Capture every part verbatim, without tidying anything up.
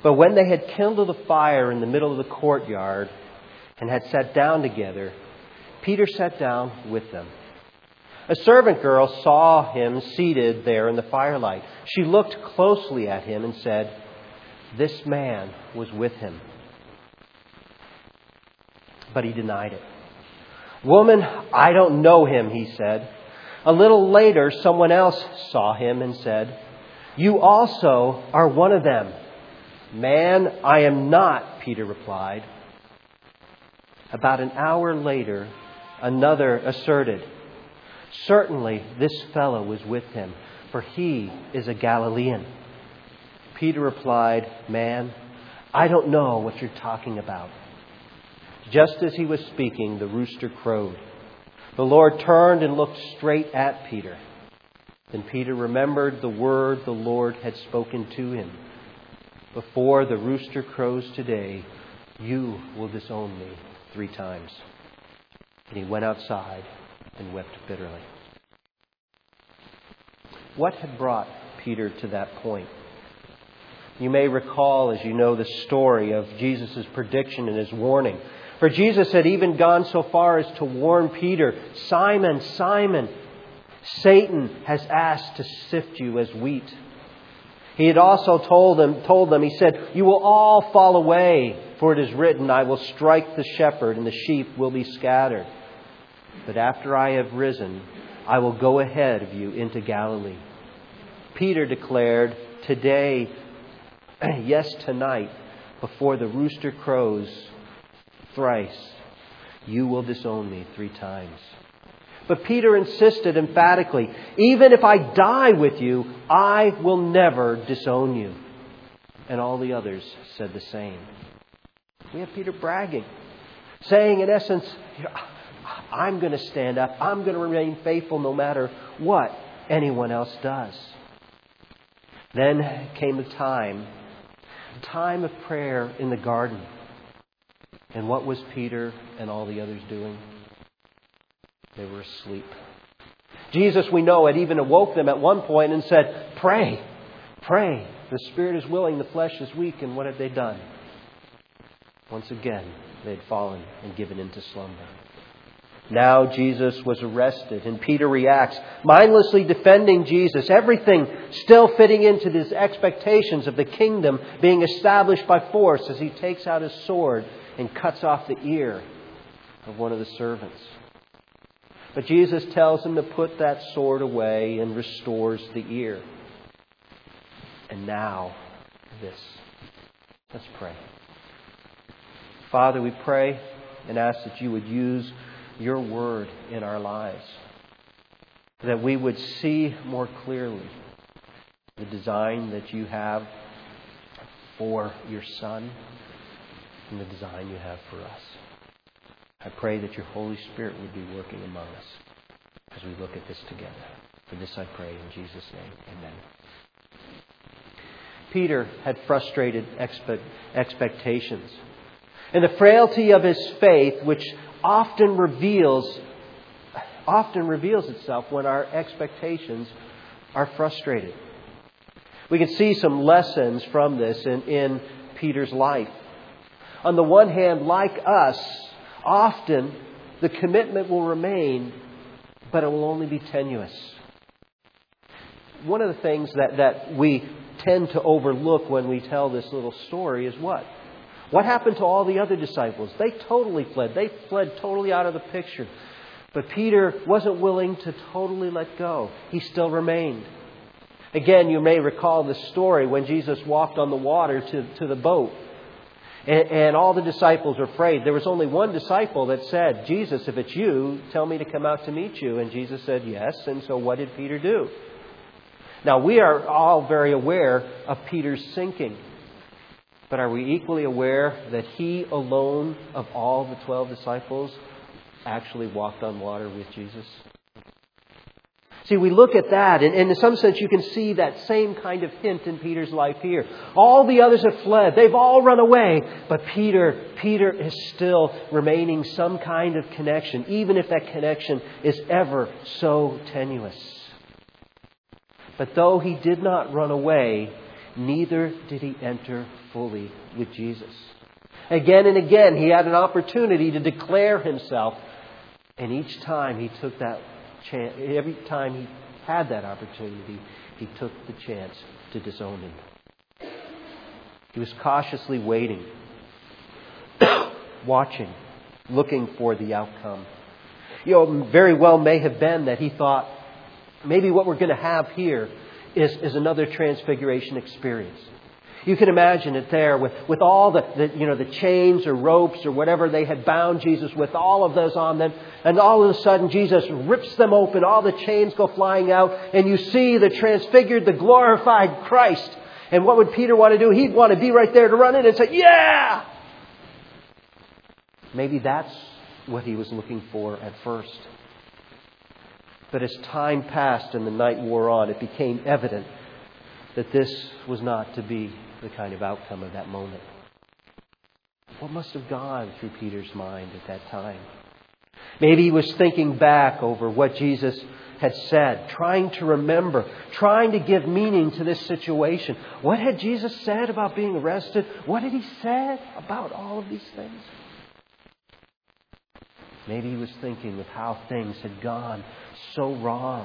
But when they had kindled a fire in the middle of the courtyard and had sat down together, Peter sat down with them. A servant girl saw him seated there in the firelight. She looked closely at him and said, "This man was with him." But he denied it. "Woman, I don't know him," he said. A little later, someone else saw him and said, "You also are one of them." "Man, I am not," Peter replied. About an hour later, another asserted, "Certainly this fellow was with him, for he is a Galilean." Peter replied, "Man, I don't know what you're talking about." Just as he was speaking, the rooster crowed. The Lord turned and looked straight at Peter. Then Peter remembered the word the Lord had spoken to him. "Before the rooster crows today, you will disown me three times." And he went outside and wept bitterly. What had brought Peter to that point? You may recall, as you know the story, of Jesus' prediction and his warning. For Jesus had even gone so far as to warn Peter, "Simon, Simon, Satan has asked to sift you as wheat." He had also told them, told them, he said, "You will all fall away, for it is written, I will strike the shepherd and the sheep will be scattered. But after I have risen, I will go ahead of you into Galilee." Peter declared, "Today, yes, tonight, before the rooster crows thrice, you will disown me three times." But Peter insisted emphatically, "Even if I die with you, I will never disown you." And all the others said the same. We have Peter bragging, saying in essence, "I'm going to stand up. I'm going to remain faithful no matter what anyone else does." Then came the time, a time of prayer in the garden. And what was Peter and all the others doing? They were asleep. Jesus, we know, had even awoke them at one point and said, "Pray, pray. The spirit is willing, the flesh is weak." And what had they done? Once again, they had fallen and given into slumber. Now Jesus was arrested, and Peter reacts, mindlessly defending Jesus, everything still fitting into his expectations of the kingdom being established by force, as he takes out his sword and cuts off the ear of one of the servants. But Jesus tells him to put that sword away and restores the ear. And now, this. Let's pray. Father, we pray and ask that you would use your word in our lives, that we would see more clearly the design that you have for your Son and the design you have for us. I pray that your Holy Spirit would be working among us as we look at this together. For this I pray in Jesus' name. Amen. Peter had frustrated expect- expectations. And the frailty of his faith, which often reveals, often reveals itself when our expectations are frustrated. We can see some lessons from this in, in Peter's life. On the one hand, like us, often the commitment will remain, but it will only be tenuous. One of the things that, that we tend to overlook when we tell this little story is what? What happened to all the other disciples? They totally fled. They fled totally out of the picture. But Peter wasn't willing to totally let go. He still remained. Again, you may recall the story when Jesus walked on the water to, to the boat. And, and all the disciples were afraid. There was only one disciple that said, "Jesus, if it's you, tell me to come out to meet you." And Jesus said yes. And so what did Peter do? Now, we are all very aware of Peter's sinking. But are we equally aware that he alone of all the twelve disciples actually walked on water with Jesus? See, we look at that, and in some sense you can see that same kind of hint in Peter's life here. All the others have fled. They've all run away. But Peter, Peter is still remaining some kind of connection, even if that connection is ever so tenuous. But though he did not run away, neither did he enter fully with Jesus. Again and again, he had an opportunity to declare himself. And each time he took that chance, every time he had that opportunity, he took the chance to disown him. He was cautiously waiting, watching, looking for the outcome. You know, very well may have been that he thought, maybe what we're going to have here is, is another transfiguration experience. You can imagine it there with, with all the, the, you know, the chains or ropes or whatever they had bound Jesus with, all of those on them. And all of a sudden Jesus rips them open. All the chains go flying out. And you see the transfigured, the glorified Christ. And what would Peter want to do? He'd want to be right there to run in and say, yeah! Maybe that's what he was looking for at first. But as time passed and the night wore on, it became evident that this was not to be the kind of outcome of that moment. What must have gone through Peter's mind at that time? Maybe he was thinking back over what Jesus had said, trying to remember, trying to give meaning to this situation. What had Jesus said about being arrested? What had he said about all of these things? Maybe he was thinking of how things had gone so wrong.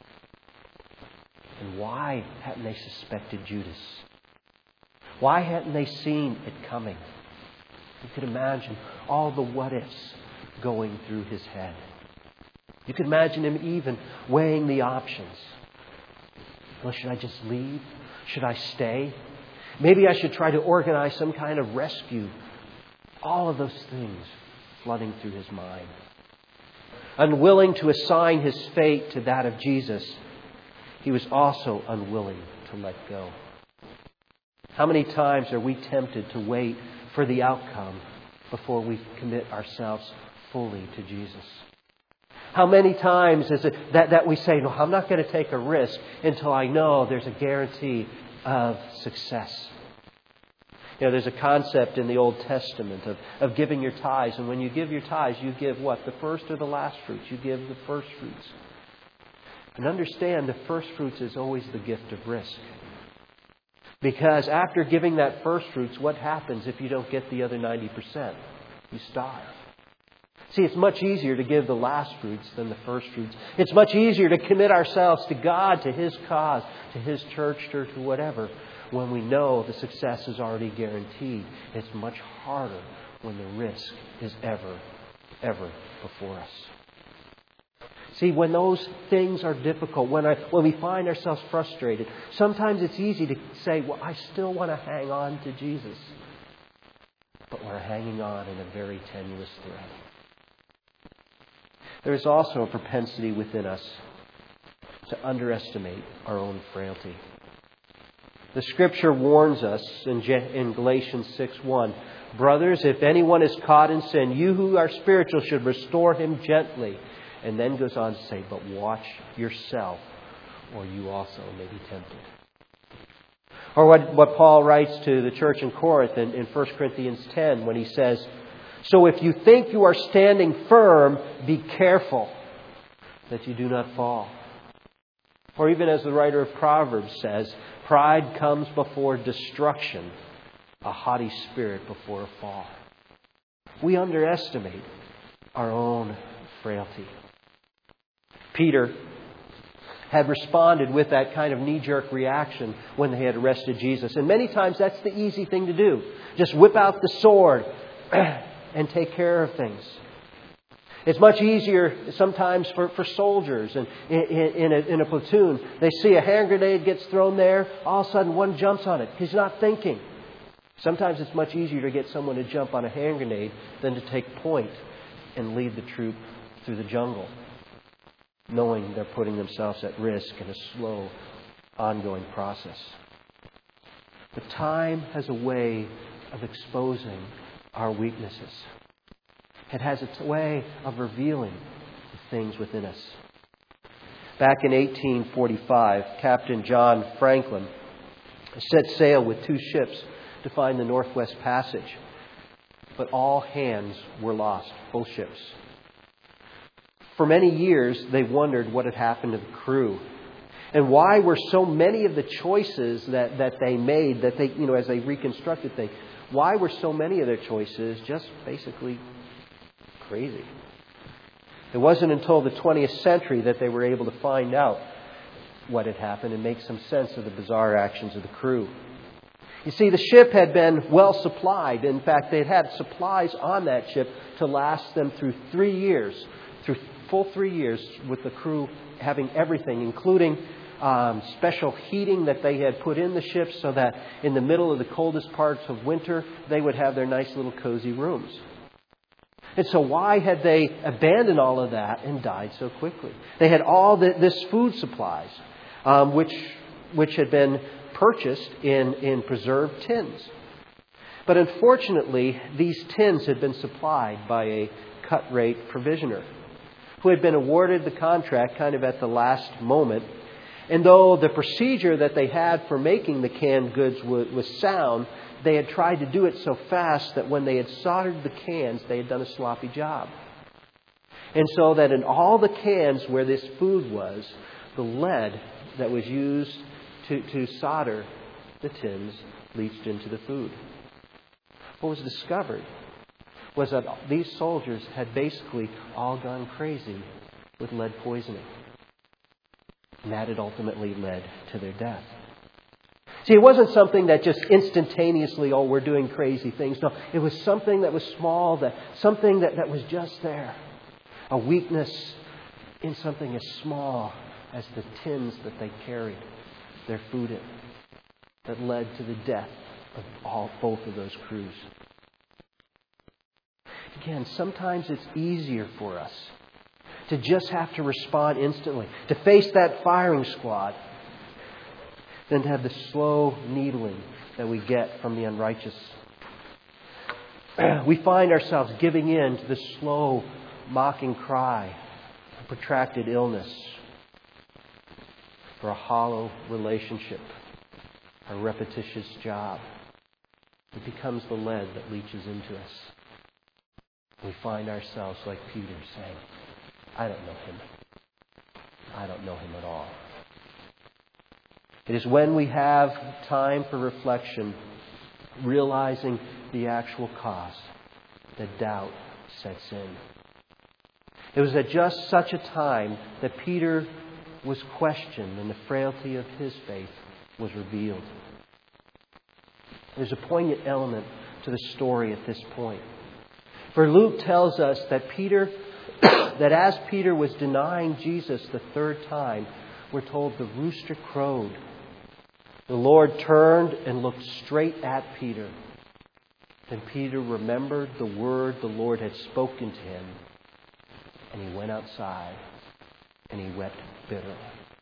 And why hadn't they suspected Judas? Why hadn't they seen it coming? You could imagine all the what-ifs going through his head. You could imagine him even weighing the options. Well, should I just leave? Should I stay? Maybe I should try to organize some kind of rescue. All of those things flooding through his mind. Unwilling to assign his fate to that of Jesus, he was also unwilling to let go. How many times are we tempted to wait for the outcome before we commit ourselves fully to Jesus? How many times is it that, that we say, no, I'm not going to take a risk until I know there's a guarantee of success? You know, there's a concept in the Old Testament of, of giving your tithes. And when you give your tithes, you give what? The first or the last fruits? You give the first fruits. And understand the first fruits is always the gift of risk. Because after giving that first fruits, what happens if you don't get the other ninety percent? You starve. See, it's much easier to give the last fruits than the first fruits. It's much easier to commit ourselves to God, to His cause, to His church, or to whatever, when we know the success is already guaranteed. It's much harder when the risk is ever, ever before us. See, when those things are difficult, when, I, when we find ourselves frustrated, sometimes it's easy to say, well, I still want to hang on to Jesus. But we're hanging on in a very tenuous thread. There is also a propensity within us to underestimate our own frailty. The Scripture warns us in, in Galatians six one, brothers, if anyone is caught in sin, you who are spiritual should restore him gently. And then goes on to say, but watch yourself, or you also may be tempted. Or what, what Paul writes to the church in Corinth in, in First Corinthians ten when he says, so if you think you are standing firm, be careful that you do not fall. Or even as the writer of Proverbs says, pride comes before destruction, a haughty spirit before a fall. We underestimate our own frailty. Peter had responded with that kind of knee-jerk reaction when they had arrested Jesus. And many times that's the easy thing to do. Just whip out the sword and take care of things. It's much easier sometimes for, for soldiers and in, in, a, in a platoon. They see a hand grenade gets thrown there. All of a sudden one jumps on it. He's not thinking. Sometimes it's much easier to get someone to jump on a hand grenade than to take point and lead the troop through the jungle, knowing they're putting themselves at risk in a slow, ongoing process. But time has a way of exposing our weaknesses. It has its way of revealing the things within us. Back in eighteen forty-five, Captain John Franklin set sail with two ships to find the Northwest Passage. But all hands were lost, both ships. For many years, they wondered what had happened to the crew. And why were so many of the choices that, that they made, that they, you know, as they reconstructed things, why were so many of their choices just basically crazy? It wasn't until the twentieth century that they were able to find out what had happened and make some sense of the bizarre actions of the crew. You see, the ship had been well supplied. In fact, they'd had supplies on that ship to last them through three years, through full three years with the crew having everything, including um, special heating that they had put in the ship so that in the middle of the coldest parts of winter, they would have their nice little cozy rooms. And so why had they abandoned all of that and died so quickly? They had all the, this food supplies, um, which which had been purchased in, in preserved tins. But unfortunately, these tins had been supplied by a cut-rate provisioner who had been awarded the contract kind of at the last moment. And though the procedure that they had for making the canned goods was, was sound, they had tried to do it so fast that when they had soldered the cans, they had done a sloppy job. And so that in all the cans where this food was, the lead that was used to, to solder the tins leached into the food. What was discovered was that these soldiers had basically all gone crazy with lead poisoning. And that had ultimately led to their death. See, it wasn't something that just instantaneously, oh, we're doing crazy things. No, it was something that was small, that something that, that was just there. A weakness in something as small as the tins that they carried their food in that led to the death of all both of those crews. Again, sometimes it's easier for us to just have to respond instantly, to face that firing squad, than to have the slow needling that we get from the unrighteous. We find ourselves giving in to the slow, mocking cry of protracted illness, for a hollow relationship, a repetitious job. It becomes the lead that leaches into us. We find ourselves like Peter saying, I don't know him. I don't know him at all. It is when we have time for reflection, realizing the actual cause, that doubt sets in. It was at just such a time that Peter was questioned and the frailty of his faith was revealed. There's a poignant element to the story at this point. For Luke tells us that Peter, that as Peter was denying Jesus the third time, we're told the rooster crowed. The Lord turned and looked straight at Peter. Then Peter remembered the word the Lord had spoken to him, and he went outside and he wept bitterly.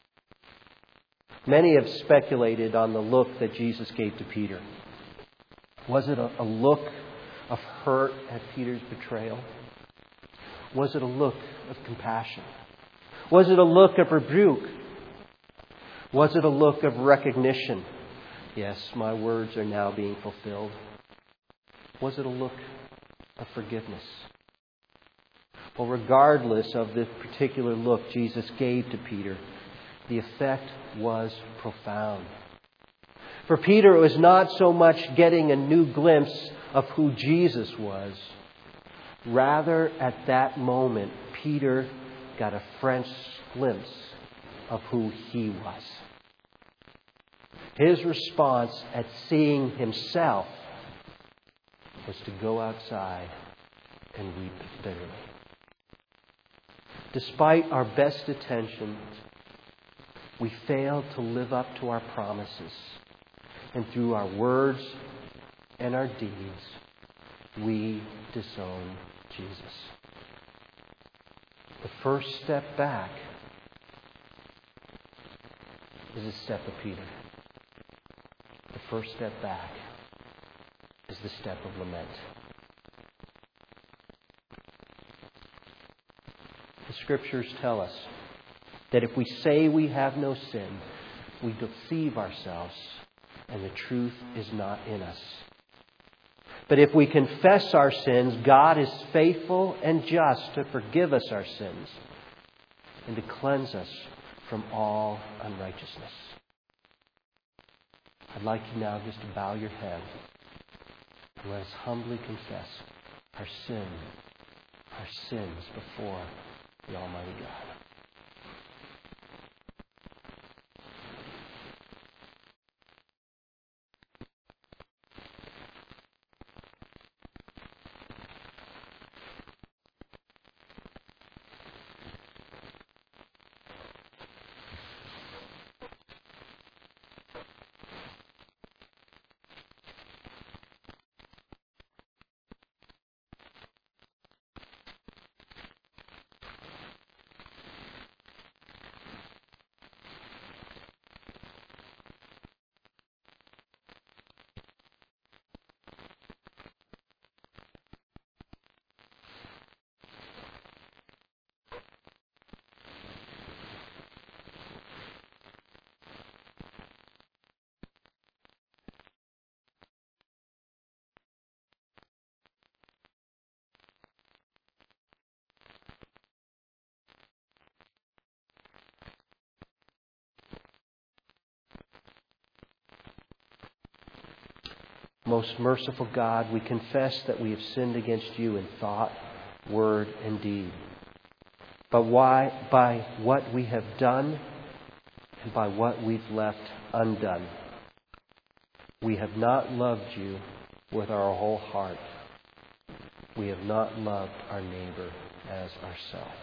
Many have speculated on the look that Jesus gave to Peter. Was it a, a look of hurt at Peter's betrayal? Was it a look of compassion? Was it a look of rebuke? Was it a look of recognition? Yes, my words are now being fulfilled. Was it a look of forgiveness? Well, regardless of the particular look Jesus gave to Peter, the effect was profound. For Peter, it was not so much getting a new glimpse of who Jesus was. Rather, at that moment, Peter got a fresh glimpse of who he was. His response at seeing himself was to go outside and weep bitterly. Despite our best intentions, we fail to live up to our promises. And through our words and our deeds, we disown Jesus. The first step back is a step of Peter. The first step back is the step of lament. The Scriptures tell us that if we say we have no sin, we deceive ourselves and the truth is not in us. But if we confess our sins, God is faithful and just to forgive us our sins and to cleanse us from all unrighteousness. I'd like you now just to bow your head and let us humbly confess our sin, our sins before the Almighty God. Most merciful God, we confess that we have sinned against you in thought, word, and deed. But why, by what we have done and by what we've left undone. We have not loved you with our whole heart. We have not loved our neighbor as ourselves.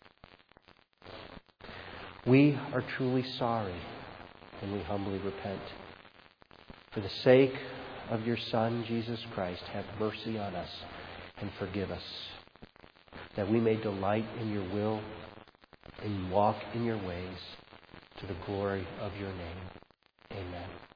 We are truly sorry, and we humbly repent. For the sake of your Son, Jesus Christ, have mercy on us and forgive us, that we may delight in your will and walk in your ways to the glory of your name. Amen.